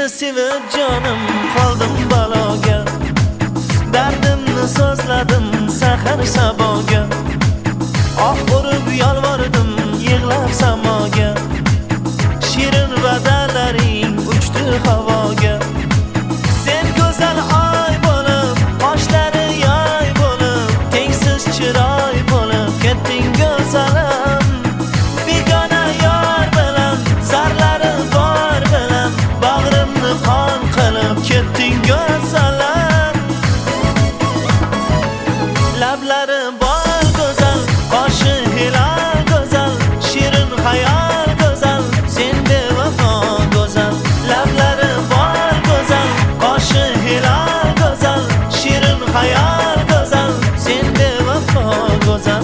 Seni sevib canım qoldim baloga, dardimni so'zladim sahar saboga, oh urib yolvordim yig'lab samoga, shirin va'dalaring uchdi havoga. Sen go'zal oy bo'lib, qoshlari yoy bo'lib, tengsiz chiroy bo'lib ketding go'zalim. Begona yor bilan, zarlari bor bilan, bag'rimni qon qilib ketding go'zalim. Lablari bor go'zal, qoshi hilol go'zal, shirin xayol go'zal, sen bevafo go'zal. Lablari bor go'zal, qoshi hilol go'zal, shirin xayol go'zal, sen bevafo go'zal.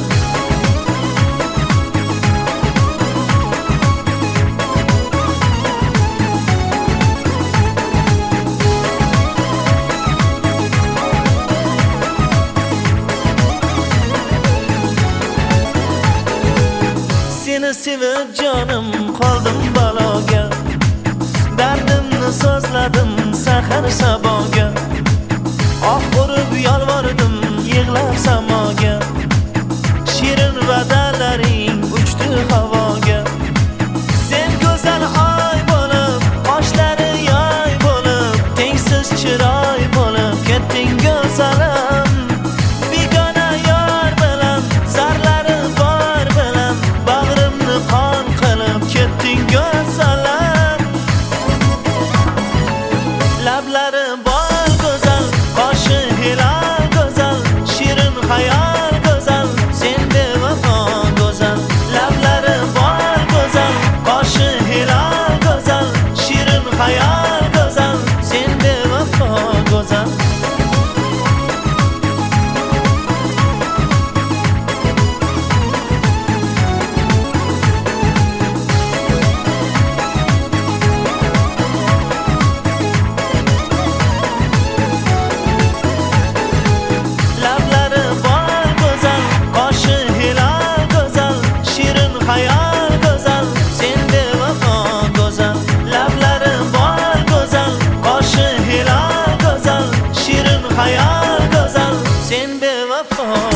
Seni sevib canım qoldim baloga, dardimni so'zladim sahar saboga, oh urib yolvordim yig'lab samoga, shirin va'dalaring uchdi havoga. Sen go'zal oy bo'lib, qoshlari yoy bo'lib, tengsiz chiroy bo'lib ketding go'zalim. Begona yor bilan, zarlari bor bilan, bag'rimni qon qilib ketding go'zalim. Lablari bor go'zal, qoshi hilol go'zal, shirin xayol go'zal, sen bevafo go'zal. Lablari bor go'zal, qoshi hilol go'zal, shirin xayol go'zal, sen bevafo go'zal. Lablari bor go'zal, qoshi hilol go'zal, shirin xayol go'zal, sen bevafo go'zal. Lablari bor go'zal, qoshi hilol go'zal, shirin xayol go'zal, sen bevafo